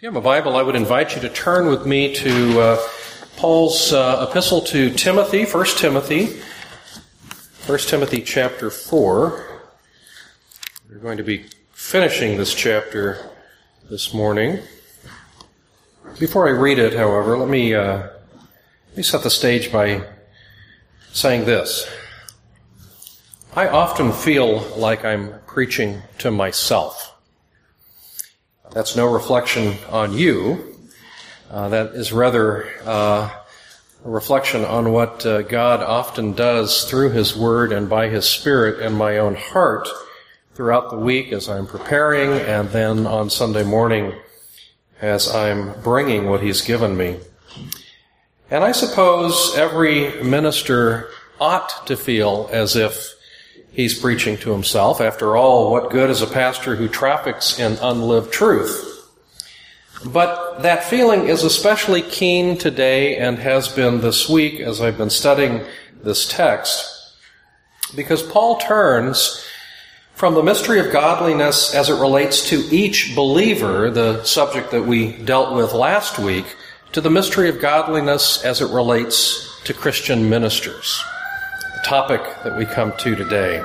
If you have a Bible, I would invite you to turn with me to Paul's epistle to Timothy, 1 Timothy chapter 4. We're going to be finishing this chapter this morning. Before I read it, however, let me set the stage by saying this. I often feel like I'm preaching to myself. That's no reflection on you. That is rather a reflection on what God often does through His Word and by His Spirit in my own heart throughout the week as I'm preparing and then on Sunday morning as I'm bringing what He's given me. And I suppose every minister ought to feel as if he's preaching to himself. After all, what good is a pastor who traffics in unlived truth? But that feeling is especially keen today and has been this week as I've been studying this text, because Paul turns from the mystery of godliness as it relates to each believer, the subject that we dealt with last week, to the mystery of godliness as it relates to Christian ministers. Topic that we come to today.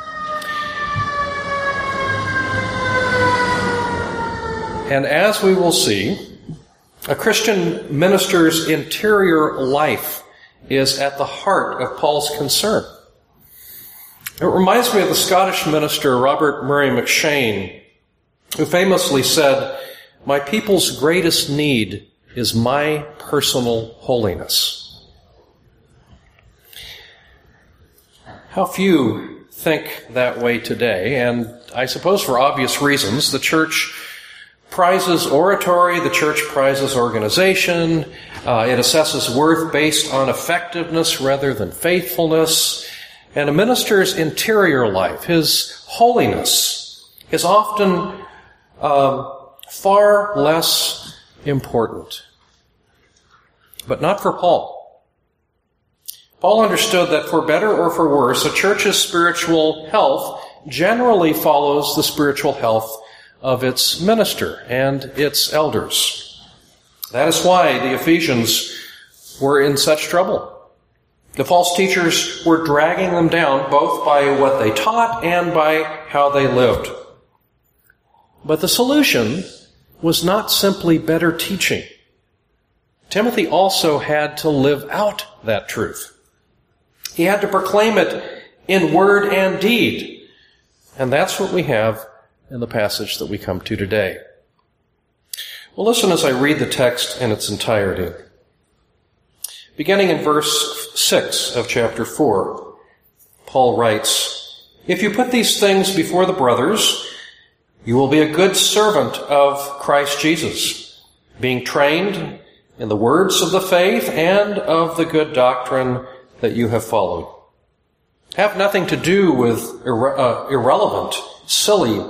And as we will see, a Christian minister's interior life is at the heart of Paul's concern. It reminds me of the Scottish minister Robert Murray McCheyne, who famously said, "My people's greatest need is my personal holiness." How few think that way today, and I suppose for obvious reasons. The church prizes oratory, the church prizes organization, it assesses worth based on effectiveness rather than faithfulness, and a minister's interior life, his holiness, is often far less important. But not for Paul. Paul understood that for better or for worse, a church's spiritual health generally follows the spiritual health of its minister and its elders. That is why the Ephesians were in such trouble. The false teachers were dragging them down both by what they taught and by how they lived. But the solution was not simply better teaching. Timothy also had to live out that truth. He had to proclaim it in word and deed. And that's what we have in the passage that we come to today. Well, listen as I read the text in its entirety. Beginning in verse 6 of chapter 4, Paul writes, "If you put these things before the brothers, you will be a good servant of Christ Jesus, being trained in the words of the faith and of the good doctrine that you have followed. Have nothing to do with irreverent, silly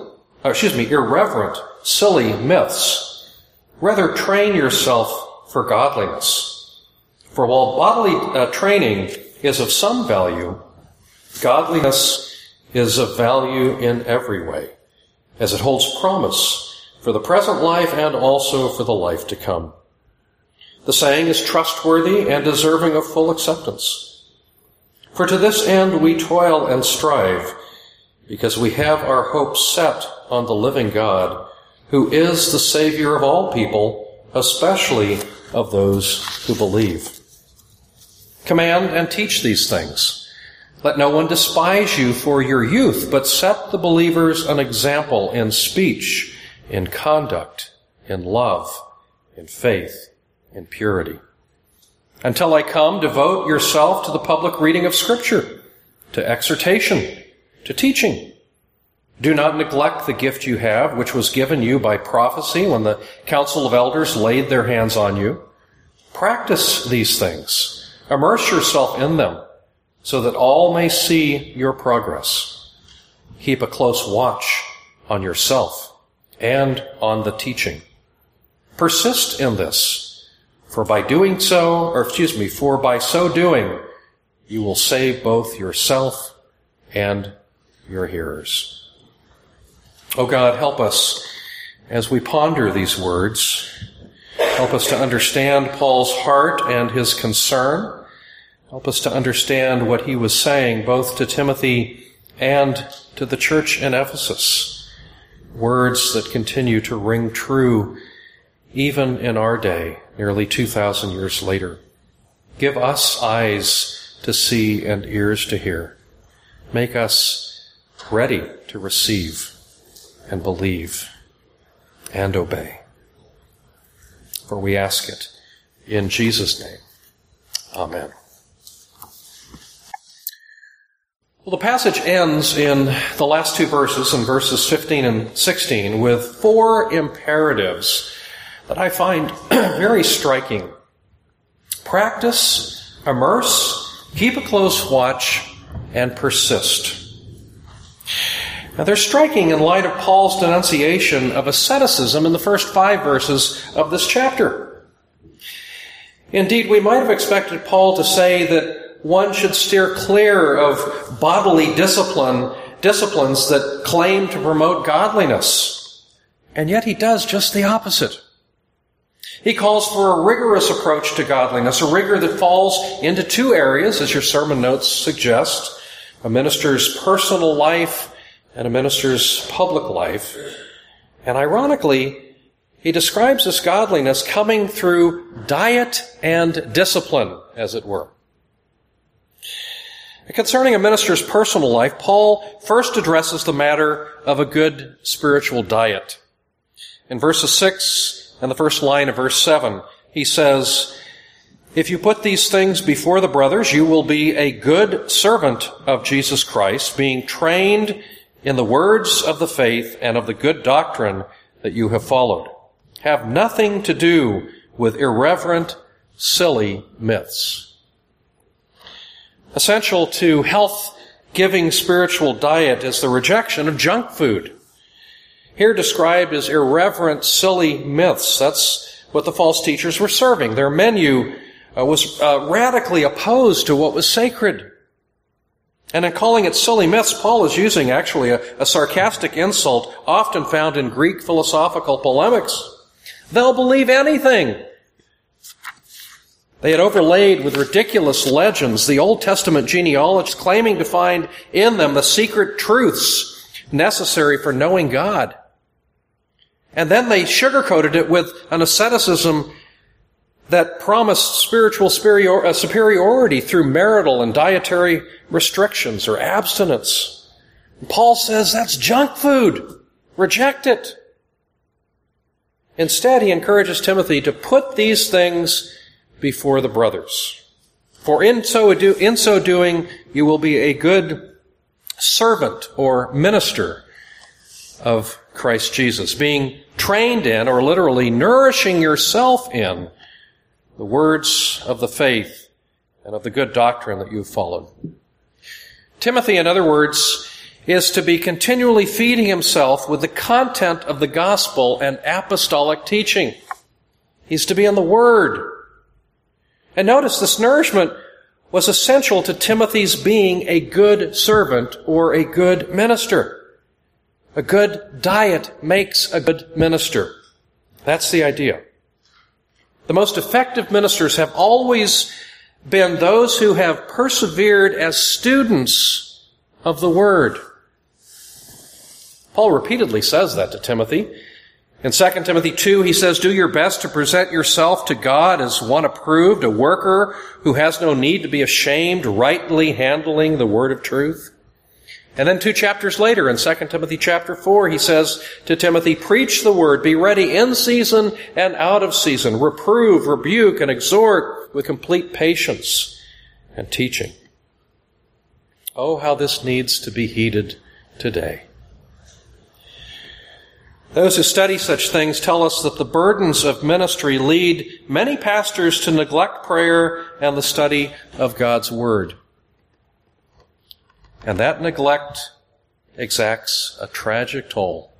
myths. Rather, train yourself for godliness. For while bodily training is of some value, godliness is of value in every way, as it holds promise for the present life and also for the life to come. The saying is trustworthy and deserving of full acceptance. For to this end we toil and strive, because we have our hopes set on the living God, who is the Savior of all people, especially of those who believe. Command and teach these things. Let no one despise you for your youth, but set the believers an example in speech, in conduct, in love, in faith, in purity. Until I come, devote yourself to the public reading of Scripture, to exhortation, to teaching. Do not neglect the gift you have, which was given you by prophecy when the council of elders laid their hands on you. Practice these things. Immerse yourself in them, so that all may see your progress. Keep a close watch on yourself and on the teaching. Persist in this. For by so doing, you will save both yourself and your hearers. Oh God, help us as we ponder these words. Help us to understand Paul's heart and his concern. Help us to understand what he was saying both to Timothy and to the church in Ephesus. Words that continue to ring true even in our day, nearly 2,000 years later. Give us eyes to see and ears to hear. Make us ready to receive and believe and obey. For we ask it in Jesus' name. Amen. Well, the passage ends in the last two verses, in verses 15 and 16, with four imperatives that I find very striking. Practice, immerse, keep a close watch, and persist. Now, they're striking in light of Paul's denunciation of asceticism in the first 5 verses of this chapter. Indeed, we might have expected Paul to say that one should steer clear of bodily disciplines that claim to promote godliness. And yet he does just the opposite. He calls for a rigorous approach to godliness, a rigor that falls into 2 areas, as your sermon notes suggest: a minister's personal life and a minister's public life. And ironically, he describes this godliness coming through diet and discipline, as it were. Concerning a minister's personal life, Paul first addresses the matter of a good spiritual diet. In verses 6 and the first line of verse 7, he says, "If you put these things before the brothers, you will be a good servant of Jesus Christ, being trained in the words of the faith and of the good doctrine that you have followed. Have nothing to do with irreverent, silly myths." Essential to health-giving spiritual diet is the rejection of junk food. Here described as irreverent, silly myths. That's what the false teachers were serving. Their menu was radically opposed to what was sacred. And in calling it silly myths, Paul is using actually a sarcastic insult often found in Greek philosophical polemics. They'll believe anything. They had overlaid with ridiculous legends the Old Testament genealogies, claiming to find in them the secret truths necessary for knowing God. And then they sugarcoated it with an asceticism that promised spiritual superiority through marital and dietary restrictions or abstinence. And Paul says that's junk food. Reject it. Instead, he encourages Timothy to put these things before the brothers. For in so doing, you will be a good servant or minister of Christ Jesus, being trained in, or literally nourishing yourself in, the words of the faith and of the good doctrine that you've followed. Timothy, in other words, is to be continually feeding himself with the content of the gospel and apostolic teaching. He's to be in the Word. And notice this nourishment was essential to Timothy's being a good servant or a good minister. A good diet makes a good minister. That's the idea. The most effective ministers have always been those who have persevered as students of the Word. Paul repeatedly says that to Timothy. In 2 Timothy 2, he says, "Do your best to present yourself to God as one approved, a worker who has no need to be ashamed, rightly handling the word of truth." And then 2 chapters later, in 2 Timothy chapter 4, he says to Timothy, "Preach the word, be ready in season and out of season, reprove, rebuke, and exhort with complete patience and teaching." Oh, how this needs to be heeded today. Those who study such things tell us that the burdens of ministry lead many pastors to neglect prayer and the study of God's Word. And that neglect exacts a tragic toll.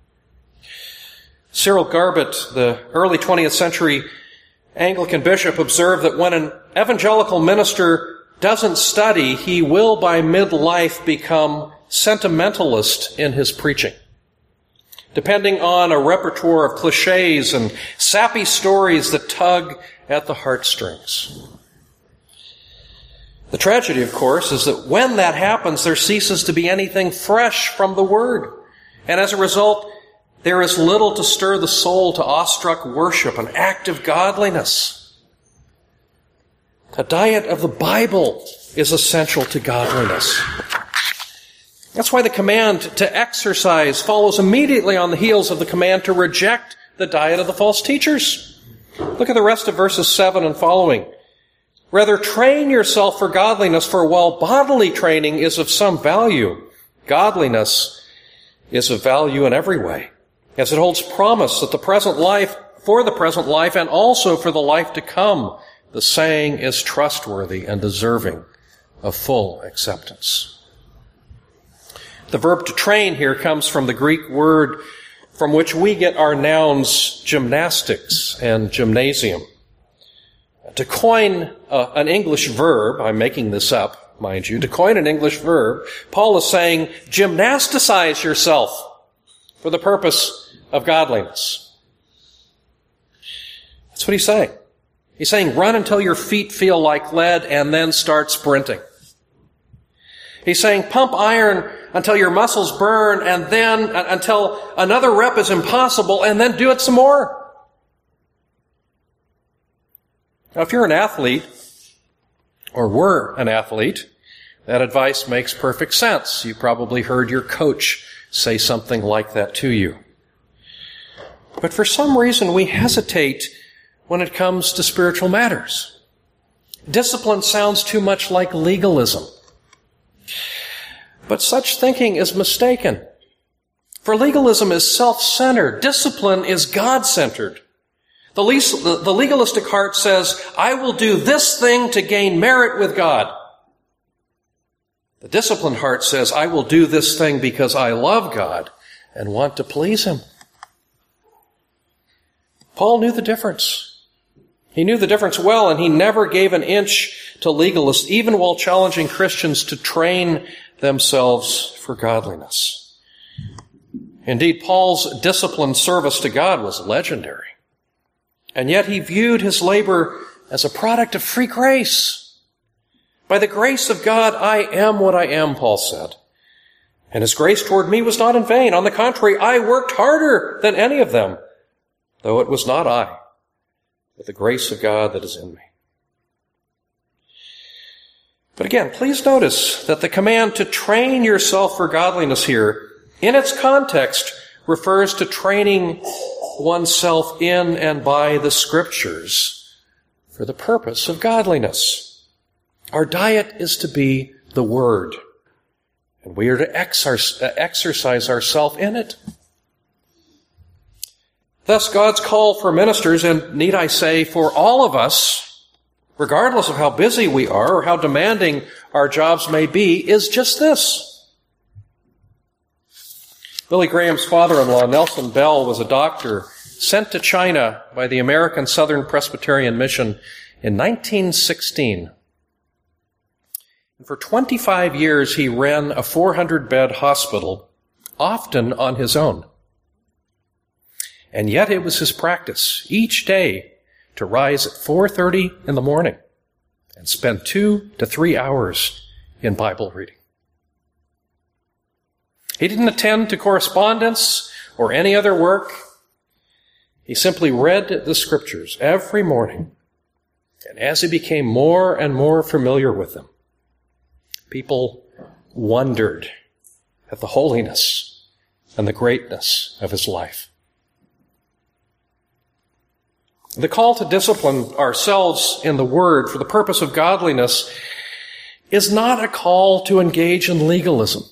Cyril Garbett, the early 20th century Anglican bishop, observed that when an evangelical minister doesn't study, he will by midlife become sentimentalist in his preaching. depending on a repertoire of cliches and sappy stories that tug at the heartstrings. The tragedy, of course, is that when that happens, there ceases to be anything fresh from the Word. And as a result, there is little to stir the soul to awestruck worship and active godliness. A diet of the Bible is essential to godliness. That's why the command to exercise follows immediately on the heels of the command to reject the diet of the false teachers. Look at the rest of verses 7 and following. Rather, train yourself for godliness, for while bodily training is of some value, godliness is of value in every way, as it holds promise that for the present life and also for the life to come, the saying is trustworthy and deserving of full acceptance. The verb to train here comes from the Greek word from which we get our nouns gymnastics and gymnasium. To coin an English verb, I'm making this up, mind you, to coin an English verb, Paul is saying, gymnasticize yourself for the purpose of godliness. That's what he's saying. He's saying, run until your feet feel like lead and then start sprinting. He's saying, pump iron until your muscles burn and then until another rep is impossible and then do it some more. Now, if you're an athlete, or were an athlete, that advice makes perfect sense. You probably heard your coach say something like that to you. But for some reason, we hesitate when it comes to spiritual matters. Discipline sounds too much like legalism. But such thinking is mistaken. For legalism is self-centered. Discipline is God-centered. The legalistic heart says, I will do this thing to gain merit with God. The disciplined heart says, I will do this thing because I love God and want to please Him. Paul knew the difference. He knew the difference well, and he never gave an inch to legalists, even while challenging Christians to train themselves for godliness. Indeed, Paul's disciplined service to God was legendary. And yet he viewed his labor as a product of free grace. By the grace of God, I am what I am, Paul said. And his grace toward me was not in vain. On the contrary, I worked harder than any of them, though it was not I, but the grace of God that is in me. But again, please notice that the command to train yourself for godliness here, in its context, refers to training oneself in and by the Scriptures for the purpose of godliness. Our diet is to be the Word, and we are to exercise ourselves in it. Thus, God's call for ministers, and need I say, for all of us, regardless of how busy we are or how demanding our jobs may be, is just this. Billy Graham's father-in-law, Nelson Bell, was a doctor sent to China by the American Southern Presbyterian Mission in 1916. And for 25 years, he ran a 400-bed hospital, often on his own. And yet it was his practice each day to rise at 4:30 in the morning and spend 2 to 3 hours in Bible reading. He didn't attend to correspondence or any other work. He simply read the Scriptures every morning. And as he became more and more familiar with them, people wondered at the holiness and the greatness of his life. The call to discipline ourselves in the Word for the purpose of godliness is not a call to engage in legalism.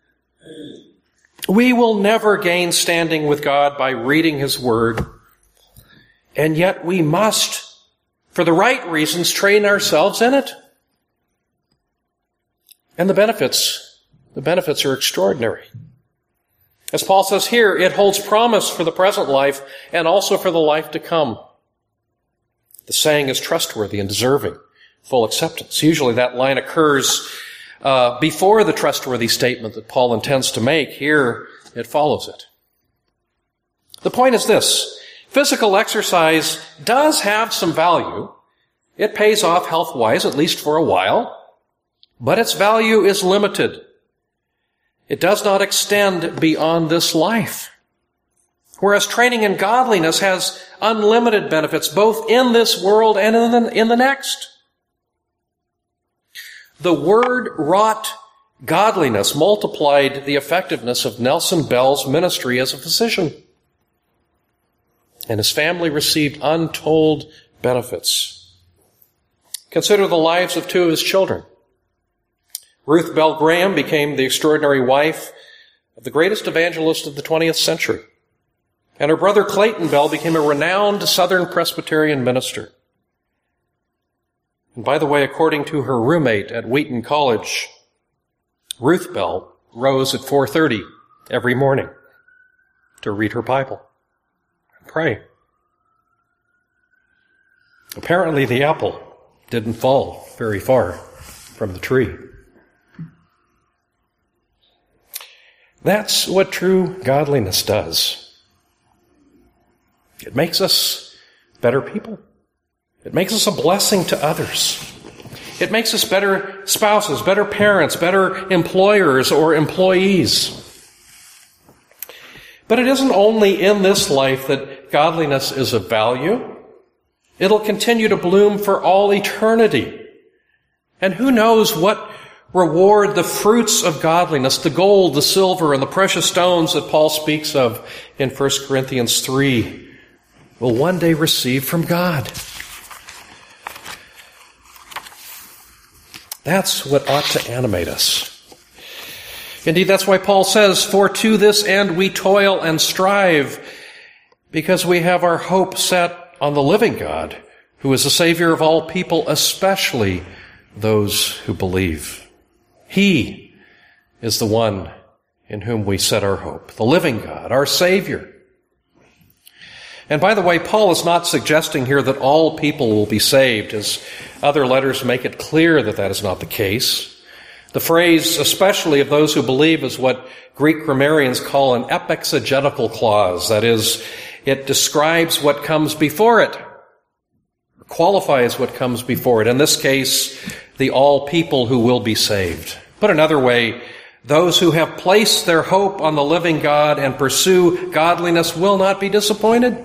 We will never gain standing with God by reading His Word, and yet we must, for the right reasons, train ourselves in it. And the benefits are extraordinary. As Paul says here, it holds promise for the present life and also for the life to come. The saying is trustworthy and deserving full acceptance. Usually that line occurs before the trustworthy statement that Paul intends to make. Here, it follows it. The point is this: physical exercise does have some value. It pays off health-wise, at least for a while, but its value is limited. It does not extend beyond this life. Whereas training in godliness has unlimited benefits, both in this world and in the next. The Word wrought godliness multiplied the effectiveness of Nelson Bell's ministry as a physician. And his family received untold benefits. Consider the lives of two of his children. Ruth Bell Graham became the extraordinary wife of the greatest evangelist of the 20th century. And her brother Clayton Bell became a renowned Southern Presbyterian minister. And by the way, according to her roommate at Wheaton College, Ruth Bell rose at 4:30 every morning to read her Bible and pray. Apparently the apple didn't fall very far from the tree. That's what true godliness does. It makes us better people. It makes us a blessing to others. It makes us better spouses, better parents, better employers or employees. But it isn't only in this life that godliness is of value. It'll continue to bloom for all eternity. And who knows what reward the fruits of godliness, the gold, the silver, and the precious stones that Paul speaks of in 1 Corinthians 3, will one day receive from God. That's what ought to animate us. Indeed, that's why Paul says, "For to this end we toil and strive, because we have our hope set on the living God, who is the Savior of all people, especially those who believe." He is the one in whom we set our hope, the living God, our Savior. And by the way, Paul is not suggesting here that all people will be saved, as other letters make it clear that that is not the case. The phrase, especially of those who believe, is what Greek grammarians call an epexegetical clause. That is, it describes what comes before it, or qualifies what comes before it. In this case, the all people who will be saved. Put another way, those who have placed their hope on the living God and pursue godliness will not be disappointed.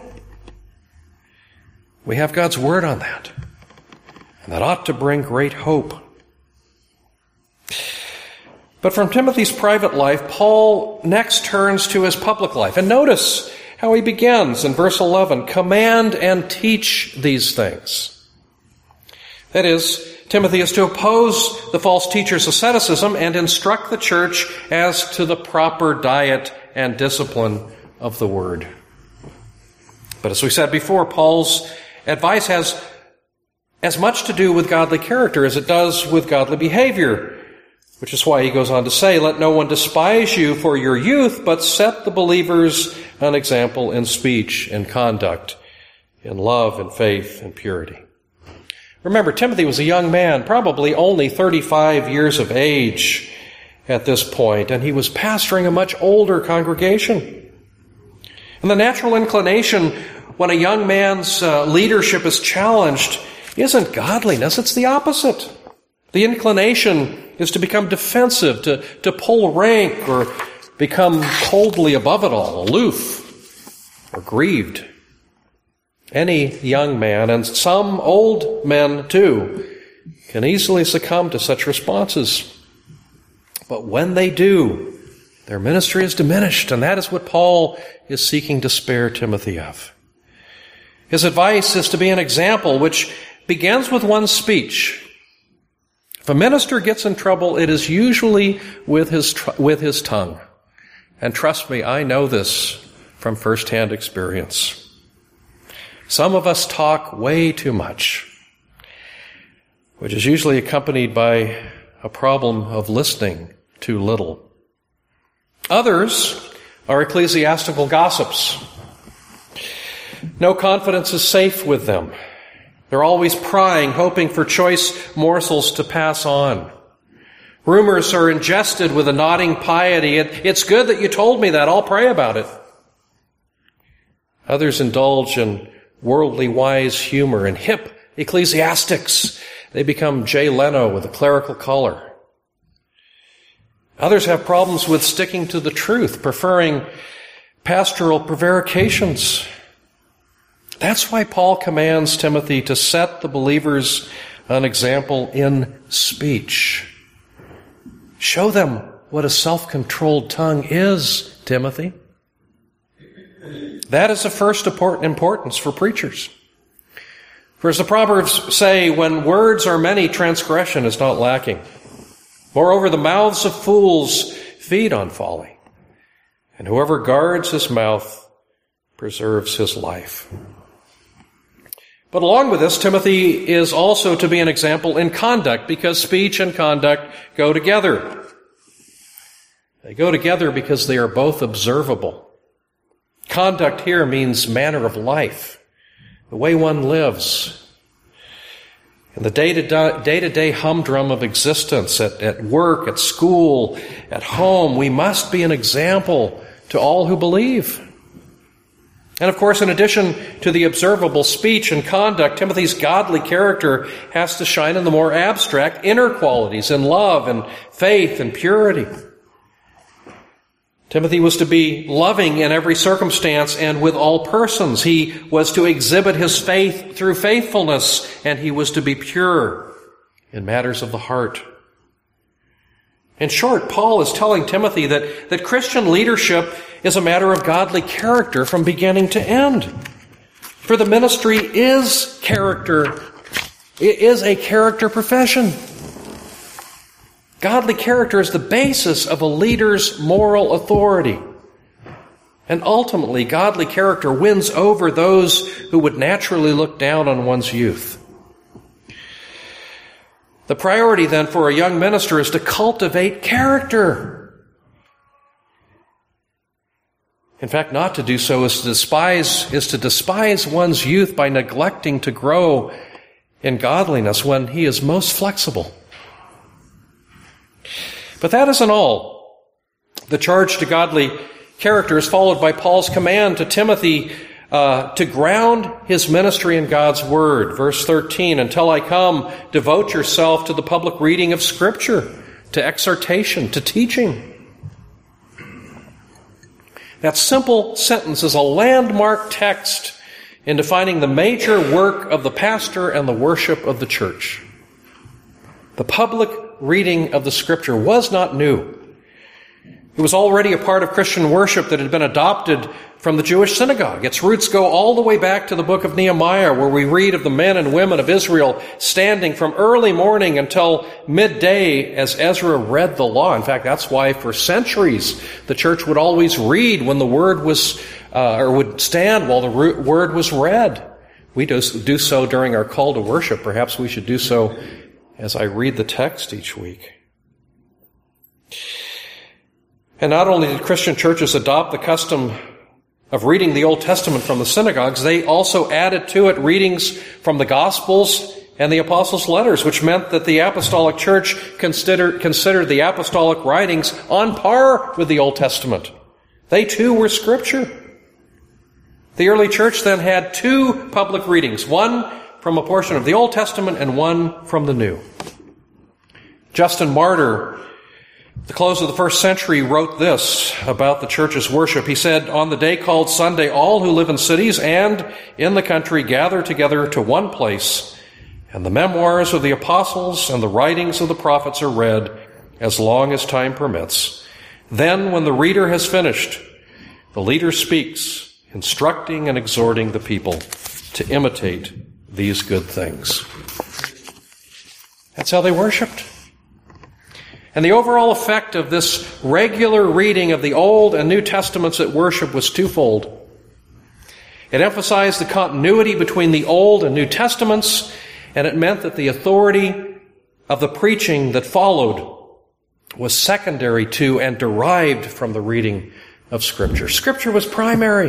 We have God's word on that. And that ought to bring great hope. But from Timothy's private life, Paul next turns to his public life. And notice how he begins in verse 11, "Command and teach these things." That is, Timothy is to oppose the false teachers' asceticism and instruct the church as to the proper diet and discipline of the word. But as we said before, Paul's advice has as much to do with godly character as it does with godly behavior, which is why he goes on to say, "Let no one despise you for your youth, but set the believers an example in speech, in conduct, in love, in faith, in purity." Remember, Timothy was a young man, probably only 35 years of age at this point, and he was pastoring a much older congregation. And the natural inclination when a young man's leadership is challenged isn't godliness, it's the opposite. The inclination is to become defensive, to pull rank, or become coldly above it all, aloof, or grieved. Any young man, and some old men too, can easily succumb to such responses. But when they do, their ministry is diminished, and that is what Paul is seeking to spare Timothy of. His advice is to be an example which begins with one's speech. If a minister gets in trouble, it is usually with his tongue. And trust me, I know this from firsthand experience. Some of us talk way too much, which is usually accompanied by a problem of listening too little. Others are ecclesiastical gossips. No confidence is safe with them. They're always prying, hoping for choice morsels to pass on. Rumors are ingested with a nodding piety. It's good that you told me that. I'll pray about it. Others indulge in worldly wise humor and hip ecclesiastics. They become Jay Leno with a clerical collar. Others have problems with sticking to the truth, preferring pastoral prevarications. That's why Paul commands Timothy to set the believers an example in speech. Show them what a self-controlled tongue is, Timothy. That is of first importance for preachers. For as the Proverbs say, when words are many, transgression is not lacking. Moreover, the mouths of fools feed on folly, and whoever guards his mouth preserves his life. But along with this, Timothy is also to be an example in conduct, because speech and conduct go together. They go together because they are both observable. Conduct here means manner of life, the way one lives. In the day-to-day humdrum of existence, at work, at school, at home, we must be an example to all who believe. And of course, in addition to the observable speech and conduct, Timothy's godly character has to shine in the more abstract inner qualities, in love and faith and purity. Timothy was to be loving in every circumstance and with all persons. He was to exhibit his faith through faithfulness, and he was to be pure in matters of the heart. In short, Paul is telling Timothy that Christian leadership is a matter of godly character from beginning to end. For the ministry is character. It is a character profession. Godly character is the basis of a leader's moral authority. And ultimately, godly character wins over those who would naturally look down on one's youth. The priority then for a young minister is to cultivate character. In fact, not to do so is to despise one's youth by neglecting to grow in godliness when he is most flexible. But that isn't all. The charge to godly character is followed by Paul's command to Timothy to ground his ministry in God's Word. Verse 13, until I come, devote yourself to the public reading of Scripture, to exhortation, to teaching. That simple sentence is a landmark text in defining the major work of the pastor and the worship of the church. The public reading of the Scripture was not new. It was already a part of Christian worship that had been adopted from the Jewish synagogue. Its roots go all the way back to the book of Nehemiah, where we read of the men and women of Israel standing from early morning until midday as Ezra read the law. In fact, that's why for centuries the church would always read when the word was, or would stand while the word was read. We do so during our call to worship. Perhaps we should do so as I read the text each week. And not only did Christian churches adopt the custom of reading the Old Testament from the synagogues, they also added to it readings from the Gospels and the Apostles' letters, which meant that the Apostolic Church considered the apostolic writings on par with the Old Testament. They too were Scripture. The early church then had two public readings, one from a portion of the Old Testament and one from the New. Justin Martyr, at the close of the first century, wrote this about the church's worship. He said, on the day called Sunday, all who live in cities and in the country gather together to one place, and the memoirs of the apostles and the writings of the prophets are read as long as time permits. Then, when the reader has finished, the leader speaks, instructing and exhorting the people to imitate these good things. That's how they worshiped. And the overall effect of this regular reading of the Old and New Testaments at worship was twofold. It emphasized the continuity between the Old and New Testaments, and it meant that the authority of the preaching that followed was secondary to and derived from the reading of Scripture. Scripture was primary.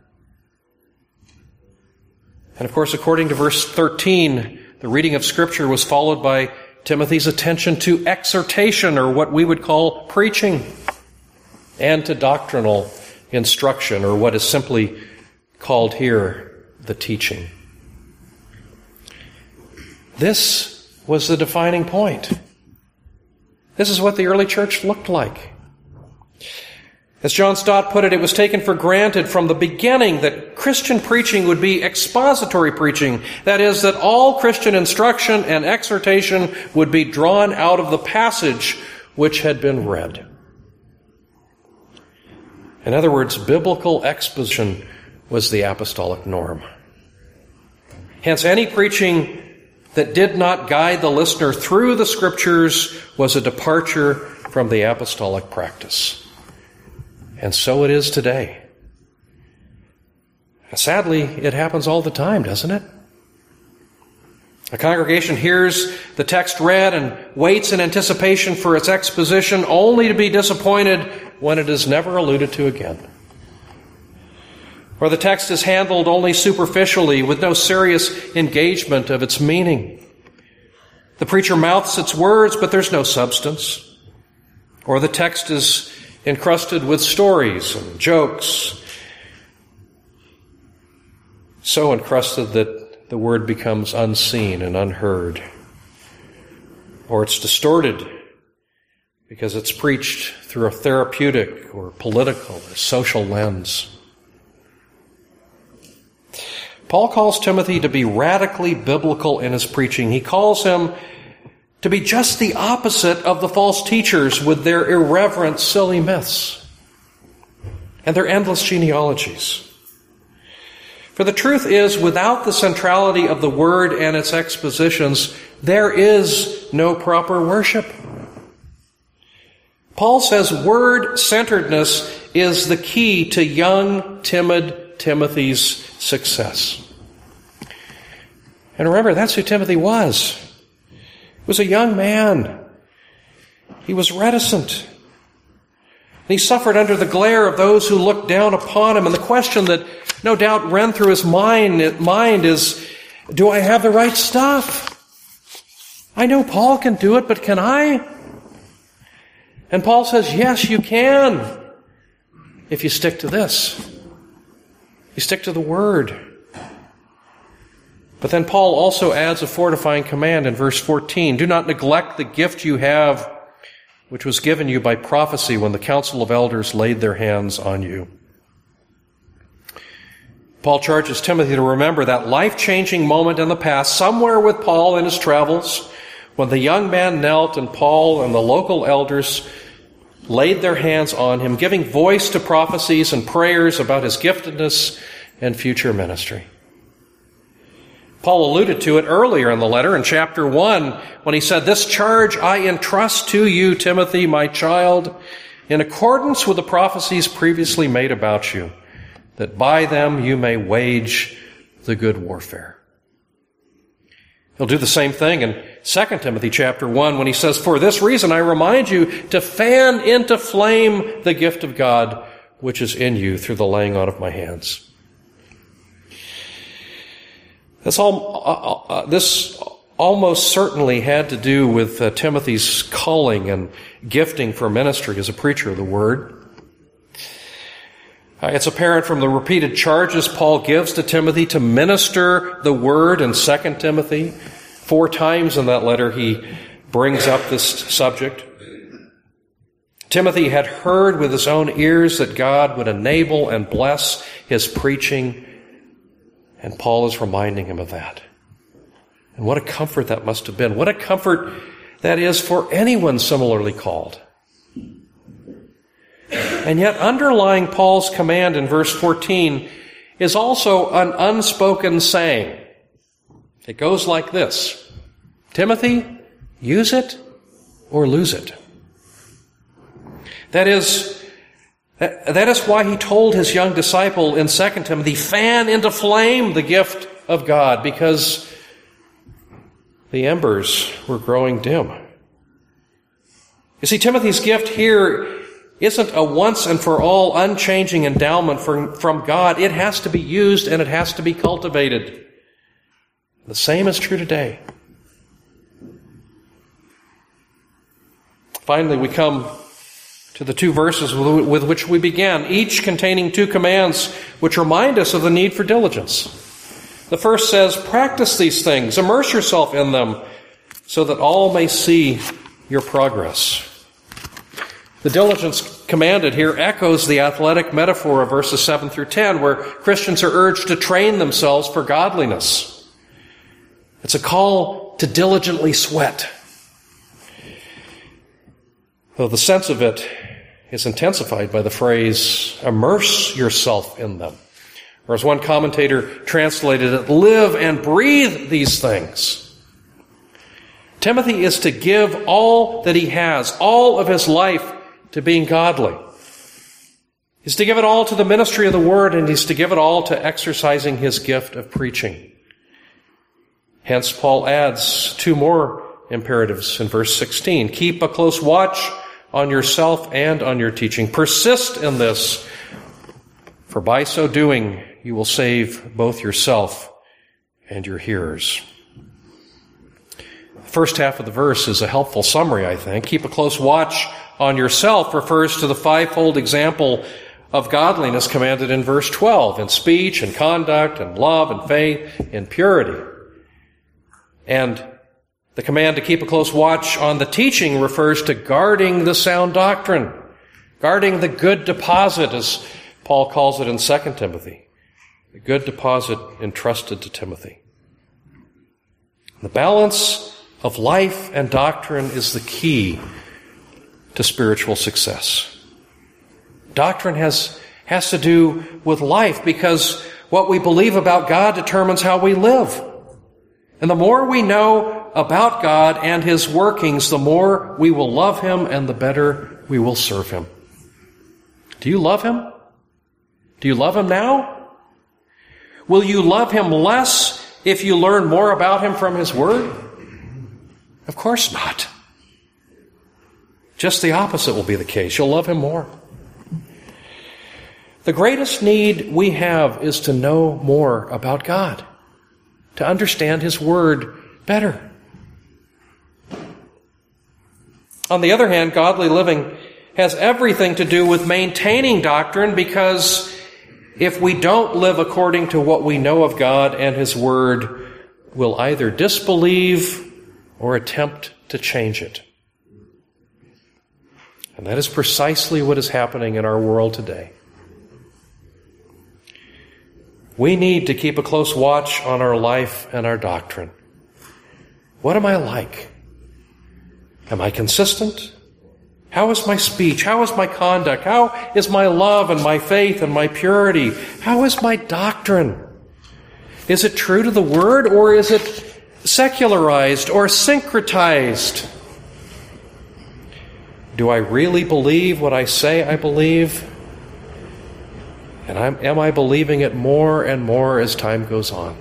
And of course, according to verse 13, the reading of Scripture was followed by Timothy's attention to exhortation, or what we would call preaching, and to doctrinal instruction, or what is simply called here the teaching. This was the defining point. This is what the early church looked like. As John Stott put it, it was taken for granted from the beginning that Christian preaching would be expository preaching. That is, that all Christian instruction and exhortation would be drawn out of the passage which had been read. In other words, biblical exposition was the apostolic norm. Hence, any preaching that did not guide the listener through the Scriptures was a departure from the apostolic practice. And so it is today. Sadly, it happens all the time, doesn't it? A congregation hears the text read and waits in anticipation for its exposition, only to be disappointed when it is never alluded to again. Or the text is handled only superficially with no serious engagement of its meaning. The preacher mouths its words, but there's no substance. Or the text is encrusted with stories and jokes, so encrusted that the word becomes unseen and unheard. Or it's distorted because it's preached through a therapeutic or political or social lens. Paul calls Timothy to be radically biblical in his preaching. He calls him to be just the opposite of the false teachers with their irreverent, silly myths and their endless genealogies. For the truth is, without the centrality of the Word and its expositions, there is no proper worship. Paul says Word-centeredness is the key to young, timid Timothy's success. And remember, that's who Timothy was. He was a young man. He was reticent. He suffered under the glare of those who looked down upon him. And the question that no doubt ran through his mind is, do I have the right stuff? I know Paul can do it, but can I? And Paul says, yes, you can, if you stick to this. You stick to the Word. But then Paul also adds a fortifying command in verse 14. Do not neglect the gift you have, which was given you by prophecy when the council of elders laid their hands on you. Paul charges Timothy to remember that life-changing moment in the past, somewhere with Paul in his travels, when the young man knelt and Paul and the local elders laid their hands on him, giving voice to prophecies and prayers about his giftedness and future ministry. Paul alluded to it earlier in the letter in chapter 1 when he said, this charge I entrust to you, Timothy, my child, in accordance with the prophecies previously made about you, that by them you may wage the good warfare. He'll do the same thing in 2 Timothy chapter 1 when he says, for this reason I remind you to fan into flame the gift of God which is in you through the laying on of my hands. This almost certainly had to do with Timothy's calling and gifting for ministry as a preacher of the Word. It's apparent from the repeated charges Paul gives to Timothy to minister the Word in 2 Timothy. 4 times in that letter he brings up this subject. Timothy had heard with his own ears that God would enable and bless his preaching, and Paul is reminding him of that. And what a comfort that must have been. What a comfort that is for anyone similarly called. And yet underlying Paul's command in verse 14 is also an unspoken saying. It goes like this: Timothy, use it or lose it. That is why he told his young disciple in 2 Timothy, fan into flame the gift of God, because the embers were growing dim. You see, Timothy's gift here isn't a once and for all unchanging endowment from God. It has to be used and it has to be cultivated. The same is true today. Finally, we come to the two verses with which we began, each containing two commands which remind us of the need for diligence. The first says, practice these things, immerse yourself in them, so that all may see your progress. The diligence commanded here echoes the athletic metaphor of verses 7 through 10, where Christians are urged to train themselves for godliness. It's a call to diligently sweat. Though the sense of it is intensified by the phrase, immerse yourself in them. Or as one commentator translated it, live and breathe these things. Timothy is to give all that he has, all of his life, to being godly. He's to give it all to the ministry of the Word, and he's to give it all to exercising his gift of preaching. Hence, Paul adds two more imperatives in verse 16. Keep a close watch on yourself and on your teaching. Persist in this, for by so doing you will save both yourself and your hearers. The first half of the verse is a helpful summary, I think. Keep a close watch on yourself refers to the fivefold example of godliness commanded in verse 12, in speech and conduct and love and faith and purity. And the command to keep a close watch on the teaching refers to guarding the sound doctrine, guarding the good deposit, as Paul calls it in 2 Timothy, the good deposit entrusted to Timothy. The balance of life and doctrine is the key to spiritual success. Doctrine has to do with life, because what we believe about God determines how we live. And the more we know about God and His workings, the more we will love Him and the better we will serve Him. Do you love Him? Do you love Him now? Will you love Him less if you learn more about Him from His Word? Of course not. Just the opposite will be the case. You'll love Him more. The greatest need we have is to know more about God, to understand His Word better. On the other hand, godly living has everything to do with maintaining doctrine, because if we don't live according to what we know of God and His Word, we'll either disbelieve or attempt to change it. And that is precisely what is happening in our world today. We need to keep a close watch on our life and our doctrine. What am I like? Am I consistent? How is my speech? How is my conduct? How is my love and my faith and my purity? How is my doctrine? Is it true to the Word, or is it secularized or syncretized? Do I really believe what I say I believe? And am I believing it more and more as time goes on?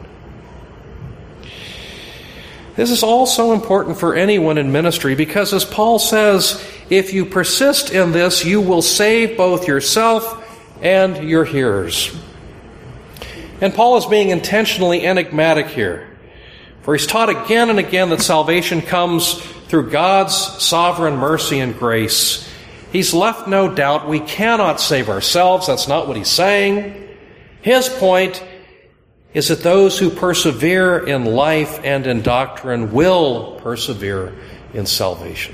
This is all so important for anyone in ministry, because as Paul says, if you persist in this, you will save both yourself and your hearers. And Paul is being intentionally enigmatic here, for he's taught again and again that salvation comes through God's sovereign mercy and grace. He's left no doubt we cannot save ourselves. That's not what he's saying. His point is that those who persevere in life and in doctrine will persevere in salvation.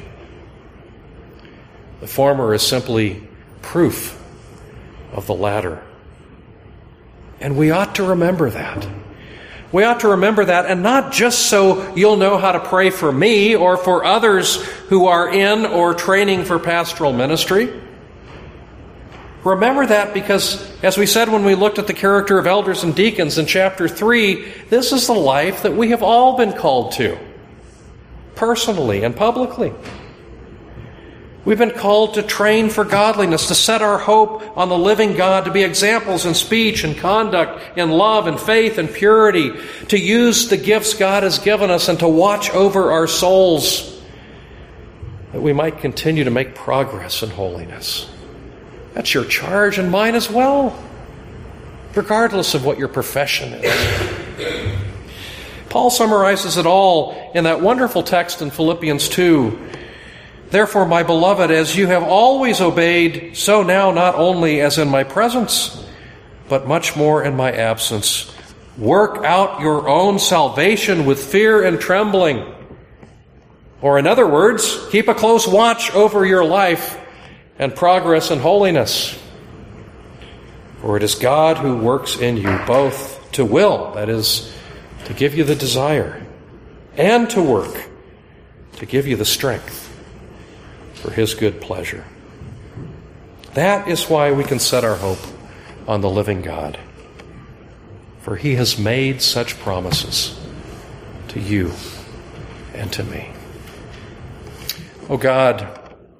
The former is simply proof of the latter. And we ought to remember that. We ought to remember that, and not just so you'll know how to pray for me or for others who are in or training for pastoral ministry. Remember that because, as we said when we looked at the character of elders and deacons in chapter 3, this is the life that we have all been called to, personally and publicly. We've been called to train for godliness, to set our hope on the living God, to be examples in speech and conduct, in love and faith and purity, to use the gifts God has given us and to watch over our souls, that we might continue to make progress in holiness. That's your charge and mine as well, regardless of what your profession is. Paul summarizes it all in that wonderful text in Philippians 2, Therefore, my beloved, as you have always obeyed, so now not only as in my presence, but much more in my absence, work out your own salvation with fear and trembling. Or in other words, keep a close watch over your life and progress in holiness. For it is God who works in you both to will, that is, to give you the desire, and to work, to give you the strength for His good pleasure. That is why we can set our hope on the living God, for He has made such promises to you and to me. Oh God,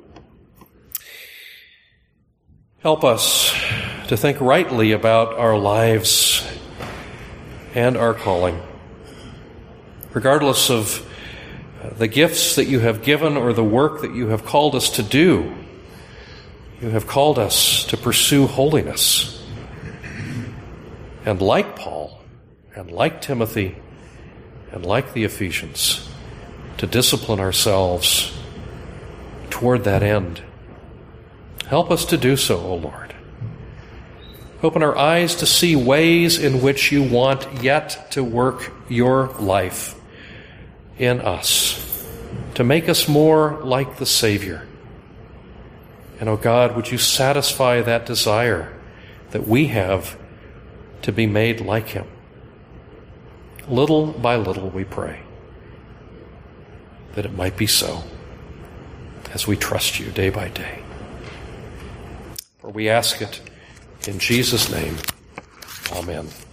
help us to think rightly about our lives and our calling, regardless of the gifts that you have given or the work that you have called us to do. You have called us to pursue holiness. And like Paul, and like Timothy, and like the Ephesians, to discipline ourselves toward that end. Help us to do so, O Lord. Open our eyes to see ways in which you want yet to work your life in us, to make us more like the Savior. And, O God, would you satisfy that desire that we have to be made like Him? Little by little, we pray that it might be so as we trust you day by day. For we ask it in Jesus' name. Amen.